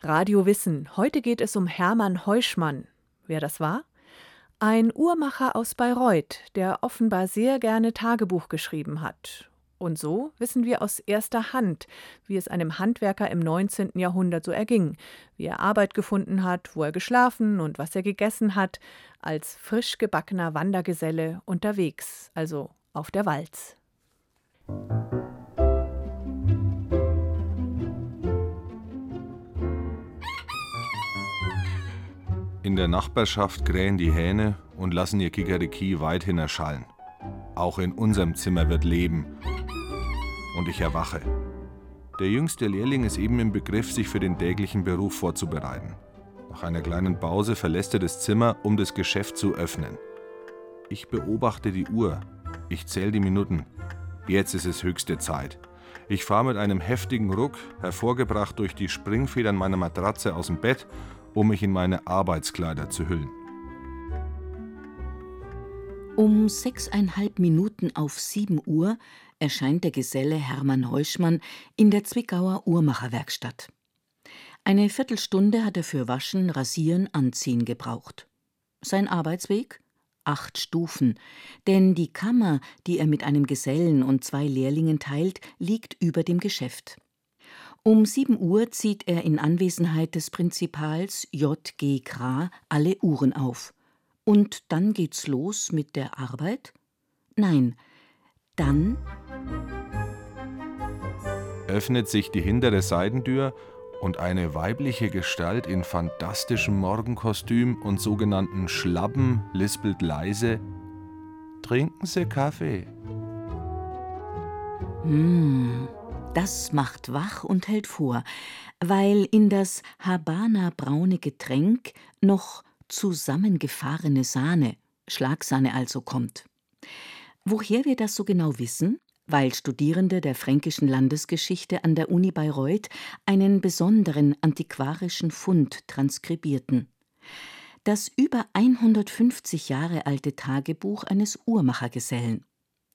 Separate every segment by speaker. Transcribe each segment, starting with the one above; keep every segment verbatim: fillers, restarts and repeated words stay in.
Speaker 1: Radio Wissen. Heute geht es um Hermann Heuschmann. Wer das war? Ein Uhrmacher aus Bayreuth, der offenbar sehr gerne Tagebuch geschrieben hat. Und so wissen wir aus erster Hand, wie es einem Handwerker im neunzehnten Jahrhundert so erging, wie er Arbeit gefunden hat, wo er geschlafen und was er gegessen hat, als frisch gebackener Wandergeselle unterwegs, also auf der Walz.
Speaker 2: In der Nachbarschaft krähen die Hähne und lassen ihr Kikeriki weithin erschallen. Auch in unserem Zimmer wird Leben. Und ich erwache. Der jüngste Lehrling ist eben im Begriff, sich für den täglichen Beruf vorzubereiten. Nach einer kleinen Pause verlässt er das Zimmer, um das Geschäft zu öffnen. Ich beobachte die Uhr. Ich zähle die Minuten. Jetzt ist es höchste Zeit. Ich fahre mit einem heftigen Ruck, hervorgebracht durch die Springfedern meiner Matratze, aus dem Bett, um mich in meine Arbeitskleider zu hüllen.
Speaker 3: Um sechseinhalb Minuten auf sieben Uhr erscheint der Geselle Hermann Heuschmann in der Zwickauer Uhrmacherwerkstatt. Eine Viertelstunde hat er für Waschen, Rasieren, Anziehen gebraucht. Sein Arbeitsweg? Acht Stufen, denn die Kammer, die er mit einem Gesellen und zwei Lehrlingen teilt, liegt über dem Geschäft. Um sieben Uhr zieht er in Anwesenheit des Prinzipals J G Krah alle Uhren auf. Und dann geht's los mit der Arbeit? Nein, dann
Speaker 2: öffnet sich die hintere Seitentür und eine weibliche Gestalt in fantastischem Morgenkostüm und sogenannten Schlappen lispelt leise: »Trinken Sie Kaffee?«
Speaker 3: Mmh, das macht wach und hält vor, weil in das Habana-braune Getränk noch zusammengefahrene Sahne, Schlagsahne also, kommt. Woher wir das so genau wissen? Weil Studierende der fränkischen Landesgeschichte an der Uni Bayreuth einen besonderen antiquarischen Fund transkribierten. Das über hundertfünfzig Jahre alte Tagebuch eines Uhrmachergesellen.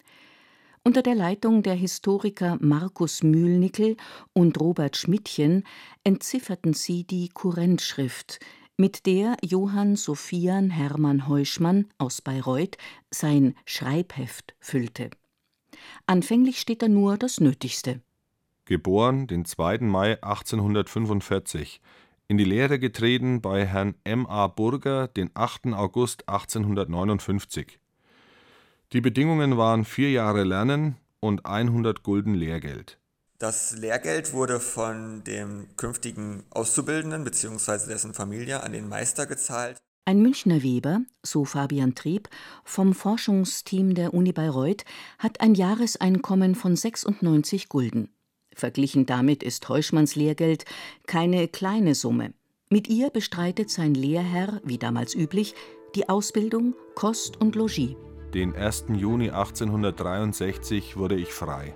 Speaker 3: Unter der Leitung der Historiker Markus Mühlnickel und Robert Schmidtchen entzifferten sie die Kurrentschrift, mit der Johann Sophian Hermann Heuschmann aus Bayreuth sein Schreibheft füllte. Anfänglich steht da nur das Nötigste.
Speaker 2: Geboren den zweiten Mai achtzehnhundertfünfundvierzig, in die Lehre getreten bei Herrn M A Burger den achten August achtzehnhundertneunundfünfzig. Die Bedingungen waren vier Jahre Lernen und hundert Gulden Lehrgeld.
Speaker 4: Das Lehrgeld wurde von dem künftigen Auszubildenden bzw. dessen Familie an den Meister gezahlt.
Speaker 3: Ein Münchner Weber, so Fabian Trieb, vom Forschungsteam der Uni Bayreuth, hat ein Jahreseinkommen von sechsundneunzig Gulden. Verglichen damit ist Heuschmanns Lehrgeld keine kleine Summe. Mit ihr bestreitet sein Lehrherr, wie damals üblich, die Ausbildung, Kost und Logis.
Speaker 2: Den ersten Juni achtzehnhundertdreiundsechzig wurde ich frei.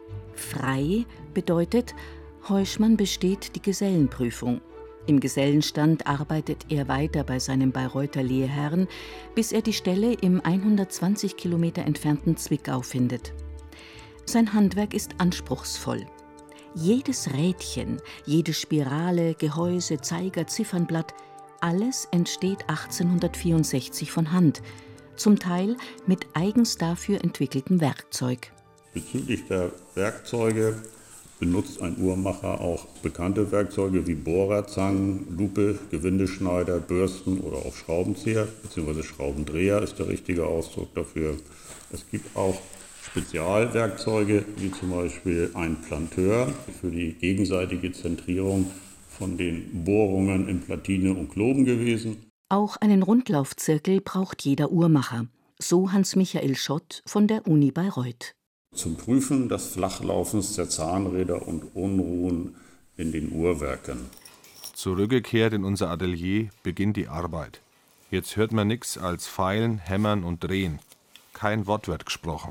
Speaker 3: Frei bedeutet, Heuschmann besteht die Gesellenprüfung. Im Gesellenstand arbeitet er weiter bei seinem Bayreuther Lehrherrn, bis er die Stelle im hundertzwanzig Kilometer entfernten Zwickau findet. Sein Handwerk ist anspruchsvoll. Jedes Rädchen, jede Spirale, Gehäuse, Zeiger, Ziffernblatt, alles entsteht achtzehnhundertvierundsechzig von Hand, zum Teil mit eigens dafür entwickeltem Werkzeug.
Speaker 5: Bezüglich der Werkzeuge benutzt ein Uhrmacher auch bekannte Werkzeuge wie Bohrer, Zangen, Lupe, Gewindeschneider, Bürsten oder auch Schraubenzieher bzw. Schraubendreher ist der richtige Ausdruck dafür. Es gibt auch Spezialwerkzeuge wie zum Beispiel ein Planteur für die gegenseitige Zentrierung von den Bohrungen in Platine und Klobengewesen.
Speaker 3: Auch einen Rundlaufzirkel braucht jeder Uhrmacher, so Hans-Michael Schott von der Uni Bayreuth.
Speaker 5: Zum Prüfen des Flachlaufens der Zahnräder und Unruhen in den Uhrwerken.
Speaker 2: Zurückgekehrt in unser Atelier beginnt die Arbeit. Jetzt hört man nichts als Feilen, Hämmern und Drehen. Kein Wort wird gesprochen.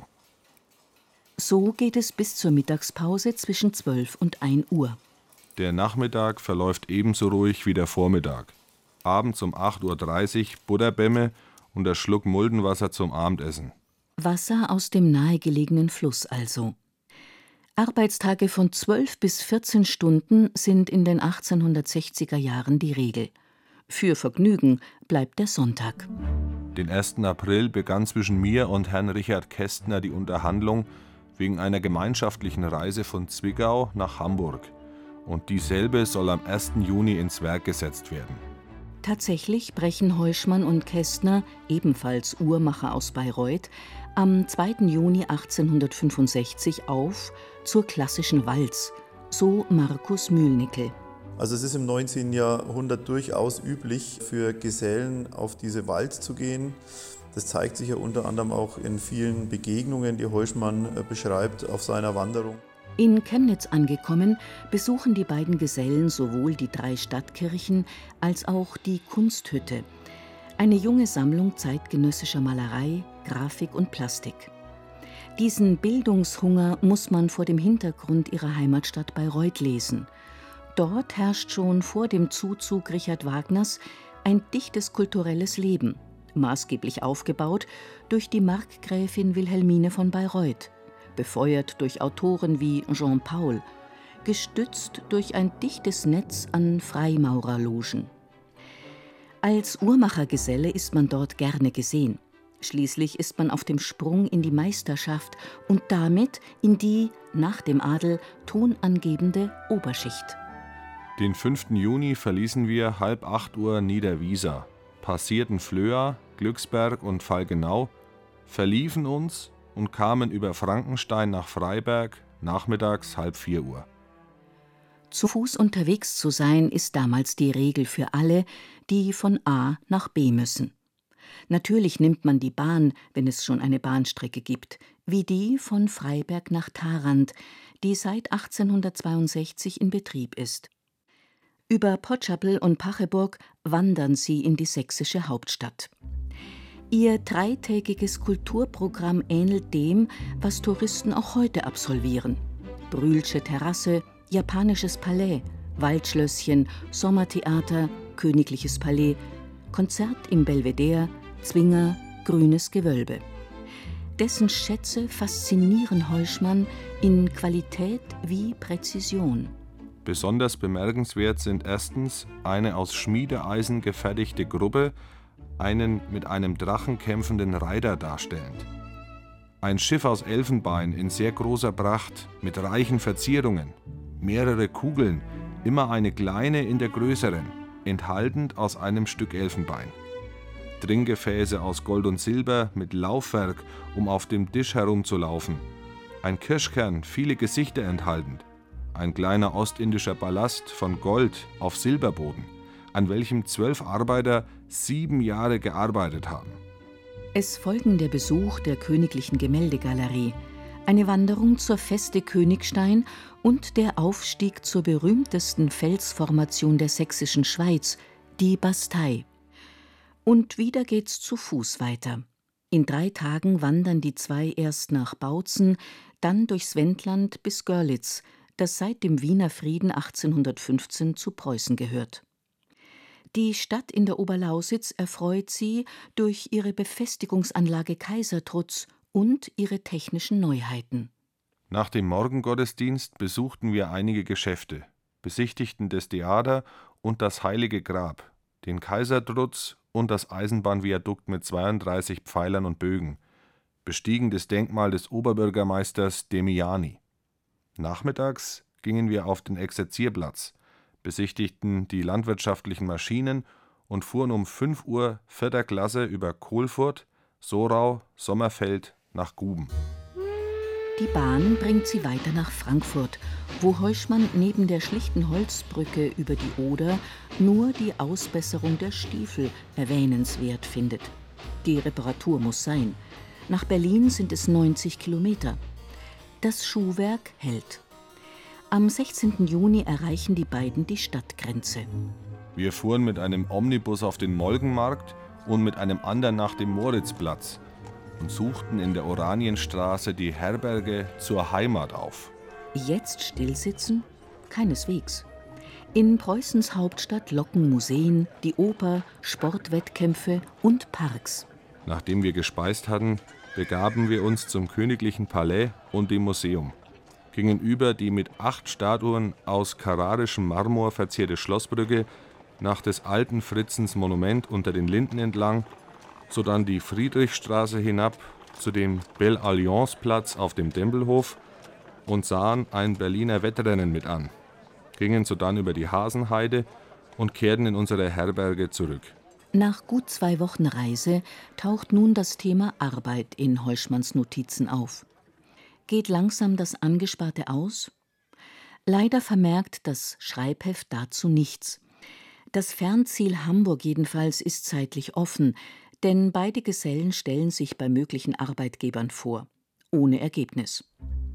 Speaker 3: So geht es bis zur Mittagspause zwischen zwölf und ein Uhr.
Speaker 2: Der Nachmittag verläuft ebenso ruhig wie der Vormittag. Abends um acht Uhr dreißig Butterbämme und der Schluck Muldenwasser zum Abendessen.
Speaker 3: Wasser aus dem nahegelegenen Fluss also. Arbeitstage von zwölf bis vierzehn Stunden sind in den achtzehnhundertsechziger Jahren die Regel. Für Vergnügen bleibt der Sonntag.
Speaker 2: Den ersten April begann zwischen mir und Herrn Richard Kästner die Unterhandlung wegen einer gemeinschaftlichen Reise von Zwickau nach Hamburg. Und dieselbe soll am ersten Juni ins Werk gesetzt werden.
Speaker 3: Tatsächlich brechen Heuschmann und Kästner, ebenfalls Uhrmacher aus Bayreuth, am zweiten Juni achtzehnhundertfünfundsechzig auf zur klassischen Walz, so Markus Mühlnickel.
Speaker 6: Also es ist im neunzehnten Jahrhundert durchaus üblich, für Gesellen auf diese Walz zu gehen. Das zeigt sich ja unter anderem auch in vielen Begegnungen, die Heuschmann beschreibt auf seiner Wanderung.
Speaker 3: In Chemnitz angekommen, besuchen die beiden Gesellen sowohl die drei Stadtkirchen als auch die Kunsthütte, eine junge Sammlung zeitgenössischer Malerei, Grafik und Plastik. Diesen Bildungshunger muss man vor dem Hintergrund ihrer Heimatstadt Bayreuth lesen. Dort herrscht schon vor dem Zuzug Richard Wagners ein dichtes kulturelles Leben, maßgeblich aufgebaut durch die Markgräfin Wilhelmine von Bayreuth, befeuert durch Autoren wie Jean Paul, gestützt durch ein dichtes Netz an Freimaurerlogen. Als Uhrmachergeselle ist man dort gerne gesehen. Schließlich ist man auf dem Sprung in die Meisterschaft und damit in die, nach dem Adel, tonangebende Oberschicht.
Speaker 2: Den fünften Juni verließen wir halb acht Uhr Niederwiesa, passierten Flöa, Glücksberg und Falkenau, verliefen uns und kamen über Frankenstein nach Freiberg, nachmittags halb vier Uhr.
Speaker 3: Zu Fuß unterwegs zu sein, ist damals die Regel für alle, die von A nach B müssen. Natürlich nimmt man die Bahn, wenn es schon eine Bahnstrecke gibt, wie die von Freiberg nach Tharand, die seit achtzehnhundertzweiundsechzig in Betrieb ist. Über Potschapel und Pacheburg wandern sie in die sächsische Hauptstadt. Ihr dreitägiges Kulturprogramm ähnelt dem, was Touristen auch heute absolvieren. Brühlsche Terrasse, japanisches Palais, Waldschlösschen, Sommertheater, königliches Palais, Konzert im Belvedere, Zwinger, grünes Gewölbe. Dessen Schätze faszinieren Heuschmann in Qualität wie Präzision.
Speaker 2: Besonders bemerkenswert sind erstens eine aus Schmiedeeisen gefertigte Gruppe, einen mit einem Drachen kämpfenden Reiter darstellend. Ein Schiff aus Elfenbein in sehr großer Pracht mit reichen Verzierungen, mehrere Kugeln, immer eine kleine in der größeren, enthaltend aus einem Stück Elfenbein. Trinkgefäße aus Gold und Silber mit Laufwerk, um auf dem Tisch herumzulaufen. Ein Kirschkern, viele Gesichter enthaltend. Ein kleiner ostindischer Ballast von Gold auf Silberboden, an welchem zwölf Arbeiter sieben Jahre gearbeitet haben.
Speaker 3: Es folgen der Besuch der Königlichen Gemäldegalerie, eine Wanderung zur Feste Königstein und der Aufstieg zur berühmtesten Felsformation der sächsischen Schweiz, die Bastei. Und wieder geht's zu Fuß weiter. In drei Tagen wandern die zwei erst nach Bautzen, dann durchs Wendland bis Görlitz, das seit dem Wiener Frieden achtzehnhundertfünfzehn zu Preußen gehört. Die Stadt in der Oberlausitz erfreut sie durch ihre Befestigungsanlage Kaisertrutz und ihre technischen Neuheiten.
Speaker 2: Nach dem Morgengottesdienst besuchten wir einige Geschäfte, besichtigten das Theater und das Heilige Grab, den Kaisertrutz und das Eisenbahnviadukt mit zweiunddreißig Pfeilern und Bögen, bestiegen das Denkmal des Oberbürgermeisters Demiani. Nachmittags gingen wir auf den Exerzierplatz, besichtigten die landwirtschaftlichen Maschinen und fuhren um fünf Uhr vierter Klasse über Kohlfurt, Sorau, Sommerfeld nach Guben.
Speaker 3: Die Bahn bringt sie weiter nach Frankfurt, wo Heuschmann neben der schlichten Holzbrücke über die Oder nur die Ausbesserung der Stiefel erwähnenswert findet. Die Reparatur muss sein. Nach Berlin sind es neunzig Kilometer. Das Schuhwerk hält. Am sechzehnten Juni erreichen die beiden die Stadtgrenze.
Speaker 2: Wir fuhren mit einem Omnibus auf den Molkenmarkt und mit einem anderen nach dem Moritzplatz und suchten in der Oranienstraße die Herberge zur Heimat auf.
Speaker 3: Jetzt stillsitzen? Keineswegs. In Preußens Hauptstadt locken Museen, die Oper, Sportwettkämpfe und Parks.
Speaker 2: Nachdem wir gespeist hatten, begaben wir uns zum Königlichen Palais und dem Museum. gingen über die mit acht Statuen aus carrarischem Marmor verzierte Schlossbrücke nach des alten Fritzens Monument unter den Linden entlang, sodann die Friedrichstraße hinab zu dem Belle-Alliance-Platz auf dem Tempelhof und sahen ein Berliner Wettrennen mit an, gingen sodann über die Hasenheide und kehrten in unsere Herberge zurück.
Speaker 3: Nach gut zwei Wochen Reise taucht nun das Thema Arbeit in Heuschmanns Notizen auf. Geht langsam das Angesparte aus? Leider vermerkt das Schreibheft dazu nichts. Das Fernziel Hamburg jedenfalls ist zeitlich offen, denn beide Gesellen stellen sich bei möglichen Arbeitgebern vor. Ohne Ergebnis.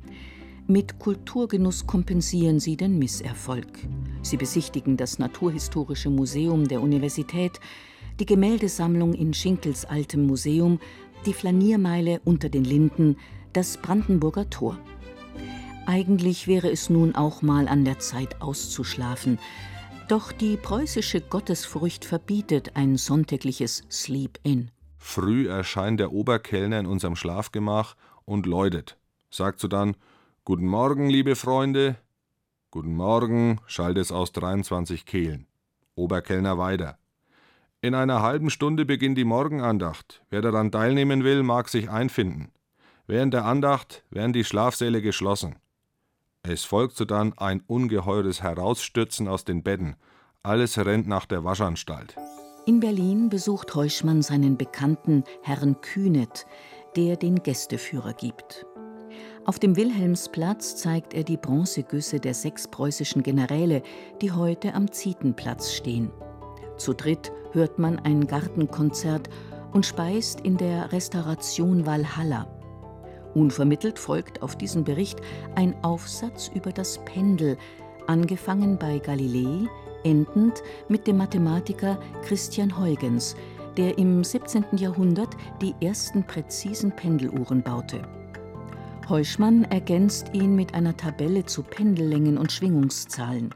Speaker 3: Mit Kulturgenuss kompensieren sie den Misserfolg. Sie besichtigen das Naturhistorische Museum der Universität, die Gemäldesammlung in Schinkels altem Museum, die Flaniermeile unter den Linden, das Brandenburger Tor. Eigentlich wäre es nun auch mal an der Zeit auszuschlafen. Doch die preußische Gottesfurcht verbietet ein sonntägliches Sleep-In.
Speaker 2: Früh erscheint der Oberkellner in unserem Schlafgemach und läutet. Sagt sodann: »Guten Morgen, liebe Freunde.« »Guten Morgen«, schallt es aus dreiundzwanzig Kehlen. Oberkellner weiter: »In einer halben Stunde beginnt die Morgenandacht. Wer daran teilnehmen will, mag sich einfinden. Während der Andacht werden die Schlafsäle geschlossen.« Es folgt sodann ein ungeheures Herausstürzen aus den Betten. Alles rennt nach der Waschanstalt.
Speaker 3: In Berlin besucht Heuschmann seinen Bekannten Herrn Kühnet, der den Gästeführer gibt. Auf dem Wilhelmsplatz zeigt er die Bronzegüsse der sechs preußischen Generäle, die heute am Zietenplatz stehen. Zu dritt hört man ein Gartenkonzert und speist in der Restauration Walhalla. Unvermittelt folgt auf diesen Bericht ein Aufsatz über das Pendel, angefangen bei Galilei, endend mit dem Mathematiker Christian Huygens, der im siebzehnten Jahrhundert die ersten präzisen Pendeluhren baute. Heuschmann ergänzt ihn mit einer Tabelle zu Pendellängen und Schwingungszahlen.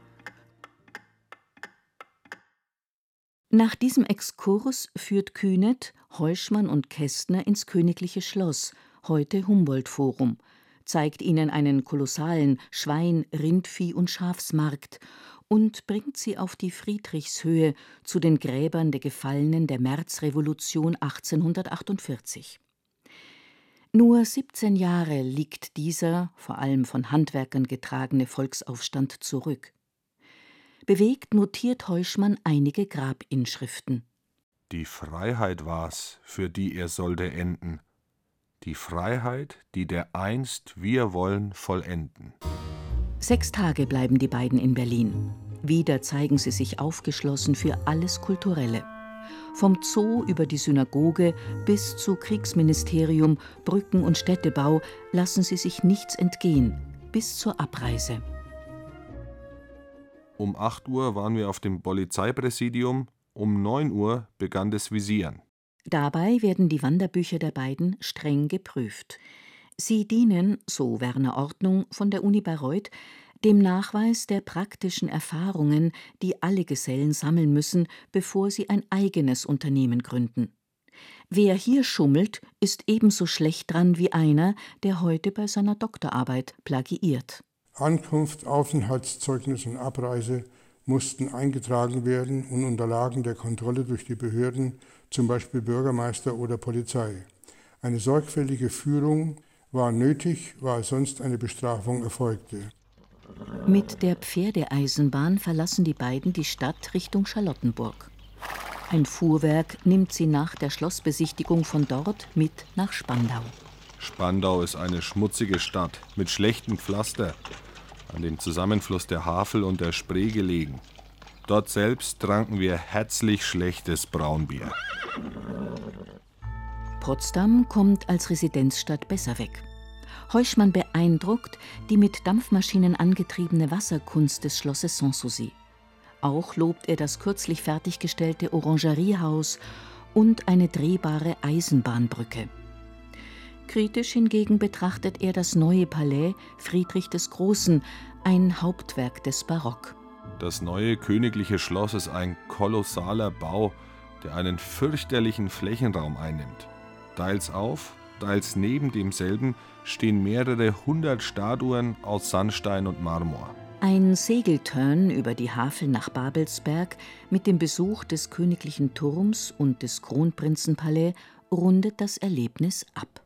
Speaker 3: Nach diesem Exkurs führt Kühnet, Heuschmann und Kästner ins Königliche Schloss, heute Humboldt-Forum, zeigt ihnen einen kolossalen Schwein-, Rindvieh- und Schafsmarkt und bringt sie auf die Friedrichshöhe zu den Gräbern der Gefallenen der Märzrevolution achtzehnhundertachtundvierzig. Nur siebzehn Jahre liegt dieser, vor allem von Handwerkern getragene Volksaufstand zurück. Bewegt notiert Heuschmann einige Grabinschriften.
Speaker 2: Die Freiheit war's, für die er sollte enden. Die Freiheit, die dereinst wir wollen vollenden.
Speaker 3: Sechs Tage bleiben die beiden in Berlin. Wieder zeigen sie sich aufgeschlossen für alles Kulturelle. Vom Zoo über die Synagoge bis zu Kriegsministerium, Brücken- und Städtebau lassen sie sich nichts entgehen, bis zur Abreise.
Speaker 2: Um acht Uhr waren wir auf dem Polizeipräsidium, um neun Uhr begann das Visieren.
Speaker 3: Dabei werden die Wanderbücher der beiden streng geprüft. Sie dienen, so Werner Ordnung von der Uni Bayreuth, dem Nachweis der praktischen Erfahrungen, die alle Gesellen sammeln müssen, bevor sie ein eigenes Unternehmen gründen. Wer hier schummelt, ist ebenso schlecht dran wie einer, der heute bei seiner Doktorarbeit plagiiert.
Speaker 7: Ankunft, Aufenthaltszeugnis und Abreise mussten eingetragen werden und unterlagen der Kontrolle durch die Behörden, zum Beispiel Bürgermeister oder Polizei. Eine sorgfältige Führung war nötig, weil sonst eine Bestrafung erfolgte.
Speaker 3: Mit der Pferdeeisenbahn verlassen die beiden die Stadt Richtung Charlottenburg. Ein Fuhrwerk nimmt sie nach der Schlossbesichtigung von dort mit nach Spandau.
Speaker 2: Spandau ist eine schmutzige Stadt mit schlechtem Pflaster, an dem Zusammenfluss der Havel und der Spree gelegen. Dort selbst tranken wir herzlich schlechtes Braunbier.
Speaker 3: Potsdam kommt als Residenzstadt besser weg. Heuschmann beeindruckt die mit Dampfmaschinen angetriebene Wasserkunst des Schlosses Sanssouci. Auch lobt er das kürzlich fertiggestellte Orangeriehaus und eine drehbare Eisenbahnbrücke. Kritisch hingegen betrachtet er das neue Palais Friedrich des Großen, ein Hauptwerk des Barock.
Speaker 2: Das neue königliche Schloss ist ein kolossaler Bau, der einen fürchterlichen Flächenraum einnimmt. Teils auf, Steils neben demselben stehen mehrere hundert Statuen aus Sandstein und Marmor.
Speaker 3: Ein Segeltörn über die Havel nach Babelsberg mit dem Besuch des königlichen Turms und des Kronprinzenpalais rundet das Erlebnis ab.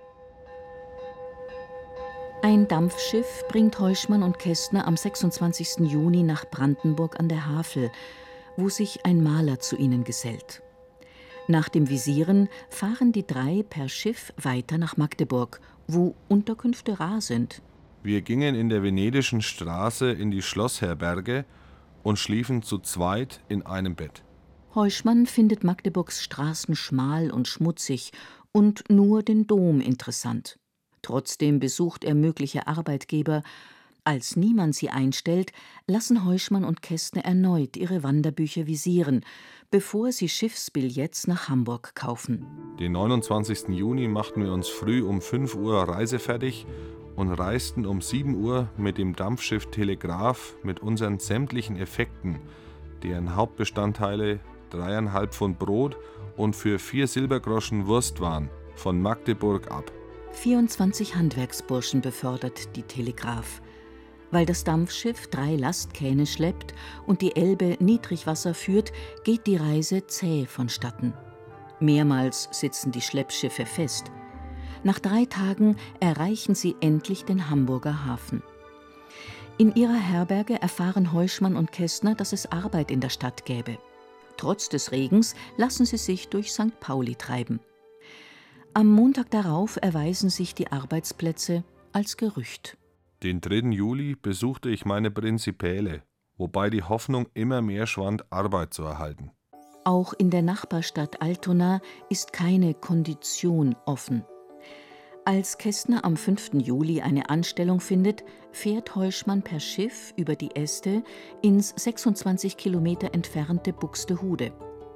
Speaker 3: Ein Dampfschiff bringt Heuschmann und Kästner am sechsundzwanzigsten Juni nach Brandenburg an der Havel, wo sich ein Maler zu ihnen gesellt. Nach dem Visieren fahren die drei per Schiff weiter nach Magdeburg, wo Unterkünfte rar sind.
Speaker 2: Wir gingen in der Venedischen Straße in die Schlossherberge und schliefen zu zweit in einem Bett.
Speaker 3: Heuschmann findet Magdeburgs Straßen schmal und schmutzig und nur den Dom interessant. Trotzdem besucht er mögliche Arbeitgeber. Als niemand sie einstellt, lassen Heuschmann und Kästner erneut ihre Wanderbücher visieren, bevor sie Schiffsbillets nach Hamburg kaufen.
Speaker 2: Den neunundzwanzigsten Juni machten wir uns früh um fünf Uhr reisefertig und reisten um sieben Uhr mit dem Dampfschiff Telegraph mit unseren sämtlichen Effekten, deren Hauptbestandteile dreieinhalb Pfund Brot und für vier Silbergroschen Wurst waren, von Magdeburg ab.
Speaker 3: vierundzwanzig Handwerksburschen befördert die Telegraph. Weil das Dampfschiff drei Lastkähne schleppt und die Elbe Niedrigwasser führt, geht die Reise zäh vonstatten. Mehrmals sitzen die Schleppschiffe fest. Nach drei Tagen erreichen sie endlich den Hamburger Hafen. In ihrer Herberge erfahren Heuschmann und Kästner, dass es Arbeit in der Stadt gäbe. Trotz des Regens lassen sie sich durch Sankt Pauli treiben. Am Montag darauf erweisen sich die Arbeitsplätze als Gerücht.
Speaker 2: Den dritten Juli besuchte ich meine Prinzipäle, wobei die Hoffnung immer mehr schwand, Arbeit zu erhalten.
Speaker 3: Auch in der Nachbarstadt Altona ist keine Kondition offen. Als Kästner am fünften Juli eine Anstellung findet, fährt Heuschmann per Schiff über die Este ins sechsundzwanzig Kilometer entfernte Buxtehude.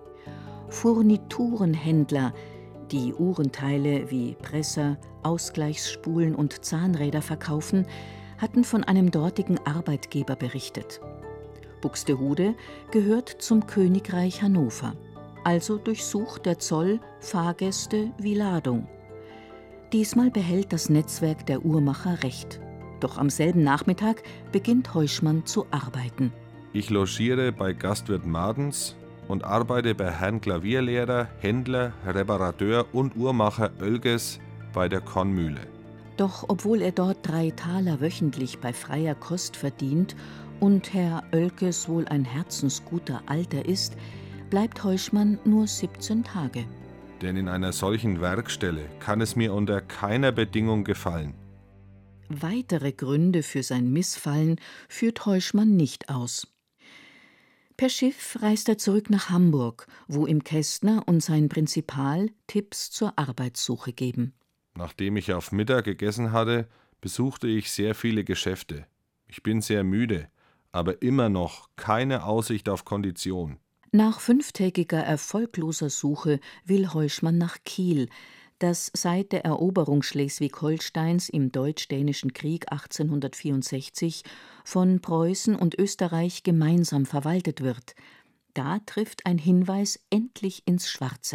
Speaker 3: Furniturenhändler, die Uhrenteile wie Presser, Ausgleichsspulen und Zahnräder verkaufen, hatten von einem dortigen Arbeitgeber berichtet. Buxtehude gehört zum Königreich Hannover, also durchsucht der Zoll Fahrgäste wie Ladung. Diesmal behält das Netzwerk der Uhrmacher Recht. Doch am selben Nachmittag beginnt Heuschmann zu arbeiten.
Speaker 2: Ich logiere bei Gastwirt Martens und arbeite bei Herrn Klavierlehrer, Händler, Reparateur und Uhrmacher Oelkes bei der Kornmühle.
Speaker 3: Doch obwohl er dort drei Taler wöchentlich bei freier Kost verdient und Herr Oelkes wohl ein herzensguter Alter ist, bleibt Heuschmann nur siebzehn Tage.
Speaker 2: Denn in einer solchen Werkstelle kann es mir unter keiner Bedingung gefallen.
Speaker 3: Weitere Gründe für sein Missfallen führt Heuschmann nicht aus. Per Schiff reist er zurück nach Hamburg, wo ihm Kästner und sein Prinzipal Tipps zur Arbeitssuche geben.
Speaker 2: Nachdem ich auf Mittag gegessen hatte, besuchte ich sehr viele Geschäfte. Ich bin sehr müde, aber immer noch keine Aussicht auf Kondition.
Speaker 3: Nach fünftägiger erfolgloser Suche will Heuschmann nach Kiel, das seit der Eroberung Schleswig-Holsteins im Deutsch-Dänischen Krieg achtzehnhundertvierundsechzig von Preußen und Österreich gemeinsam verwaltet wird. Da trifft ein Hinweis endlich ins Schwarze.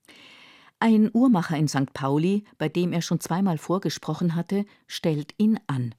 Speaker 3: Ein Uhrmacher in Sankt Pauli, bei dem er schon zweimal vorgesprochen hatte, stellt ihn an.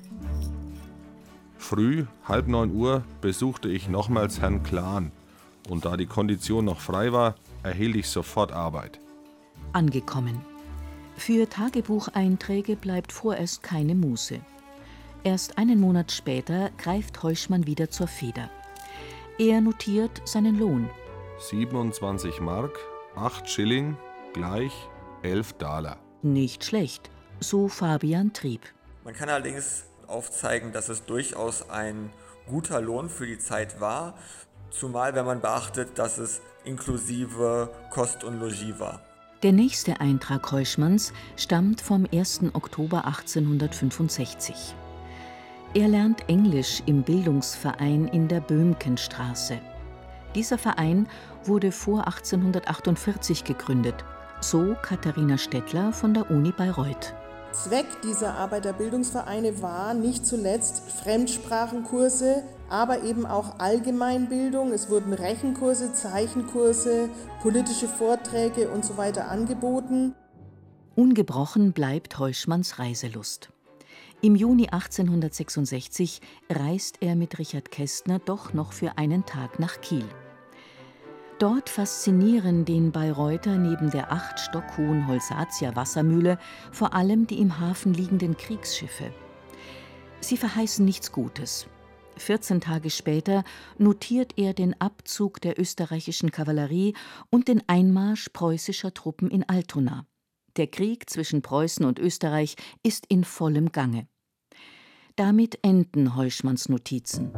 Speaker 2: Früh, halb neun Uhr, besuchte ich nochmals Herrn Klan. Und da die Kondition noch frei war, erhielt ich sofort Arbeit.
Speaker 3: Angekommen. Für Tagebucheinträge bleibt vorerst keine Muße. Erst einen Monat später greift Heuschmann wieder zur Feder. Er notiert seinen Lohn.
Speaker 2: siebenundzwanzig Mark, acht Schilling, gleich elf Daler.
Speaker 3: Nicht schlecht, so Fabian Trieb.
Speaker 4: Man kann allerdings aufzeigen, dass es durchaus ein guter Lohn für die Zeit war, zumal wenn man beachtet, dass es inklusive Kost und Logis war.
Speaker 3: Der nächste Eintrag Heuschmanns stammt vom ersten Oktober achtzehnhundertfünfundsechzig. Er lernt Englisch im Bildungsverein in der Böhmkenstraße. Dieser Verein wurde vor achtzehnhundertachtundvierzig gegründet, so Katharina Stettler von der Uni Bayreuth.
Speaker 8: Zweck dieser Arbeiterbildungsvereine war nicht zuletzt Fremdsprachenkurse, aber eben auch Allgemeinbildung. Es wurden Rechenkurse, Zeichenkurse, politische Vorträge und so weiter angeboten.
Speaker 3: Ungebrochen bleibt Heuschmanns Reiselust. Im Juni achtzehnhundertsechsundsechzig reist er mit Richard Kästner doch noch für einen Tag nach Kiel. Dort faszinieren den Bayreuther neben der acht Stock hohen Holsatia-Wassermühle vor allem die im Hafen liegenden Kriegsschiffe. Sie verheißen nichts Gutes. vierzehn Tage später notiert er den Abzug der österreichischen Kavallerie und den Einmarsch preußischer Truppen in Altona. Der Krieg zwischen Preußen und Österreich ist in vollem Gange. Damit enden Heuschmanns Notizen.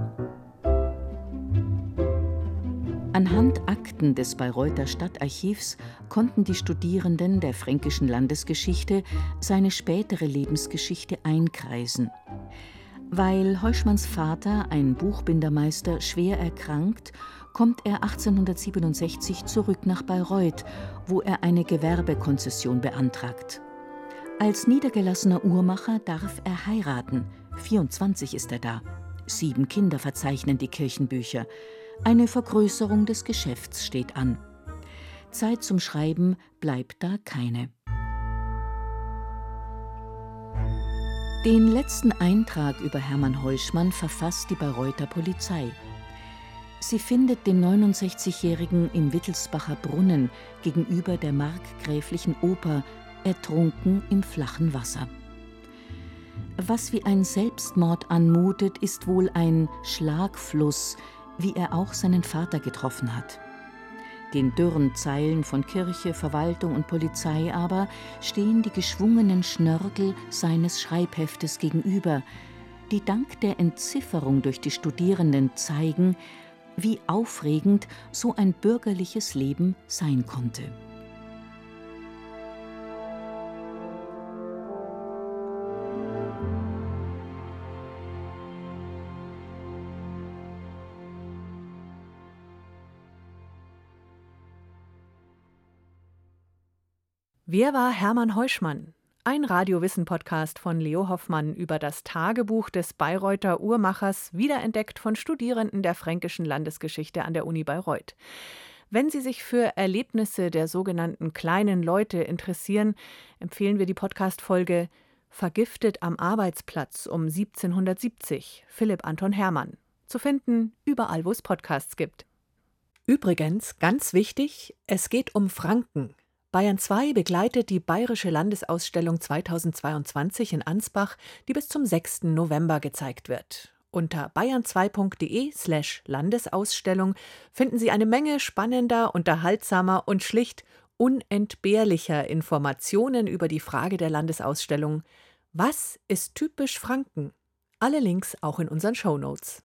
Speaker 3: Anhand Akten des Bayreuther Stadtarchivs konnten die Studierenden der fränkischen Landesgeschichte seine spätere Lebensgeschichte einkreisen. Weil Heuschmanns Vater, ein Buchbindermeister, schwer erkrankt, kommt er achtzehnhundertsiebenundsechzig zurück nach Bayreuth, wo er eine Gewerbekonzession beantragt. Als niedergelassener Uhrmacher darf er heiraten. vierundzwanzig ist er da. Sieben Kinder verzeichnen die Kirchenbücher. Eine Vergrößerung des Geschäfts steht an. Zeit zum Schreiben bleibt da keine. Den letzten Eintrag über Hermann Heuschmann verfasst die Bayreuther Polizei. Sie findet den neunundsechzigjährigen im Wittelsbacher Brunnen gegenüber der markgräflichen Oper, ertrunken im flachen Wasser. Was wie ein Selbstmord anmutet, ist wohl ein Schlagfluss, wie er auch seinen Vater getroffen hat. Den dürren Zeilen von Kirche, Verwaltung und Polizei aber stehen die geschwungenen Schnörkel seines Schreibheftes gegenüber, die dank der Entzifferung durch die Studierenden zeigen, wie aufregend so ein bürgerliches Leben sein konnte.
Speaker 1: Wer war Hermann Heuschmann? Ein Radiowissen-Podcast von Leo Hoffmann über das Tagebuch des Bayreuther Uhrmachers, wiederentdeckt von Studierenden der fränkischen Landesgeschichte an der Uni Bayreuth. Wenn Sie sich für Erlebnisse der sogenannten kleinen Leute interessieren, empfehlen wir die Podcast-Folge Vergiftet am Arbeitsplatz um siebzehnhundertsiebzig, Philipp Anton Herrmann. Zu finden überall, wo es Podcasts gibt. Übrigens, ganz wichtig, es geht um Franken. Bayern zwei begleitet die Bayerische Landesausstellung zweitausendzweiundzwanzig in Ansbach, die bis zum sechsten November gezeigt wird. Unter bayern zwei punkt de slash Landesausstellung finden Sie eine Menge spannender, unterhaltsamer und schlicht unentbehrlicher Informationen über die Frage der Landesausstellung: Was ist typisch Franken? Alle Links auch in unseren Shownotes.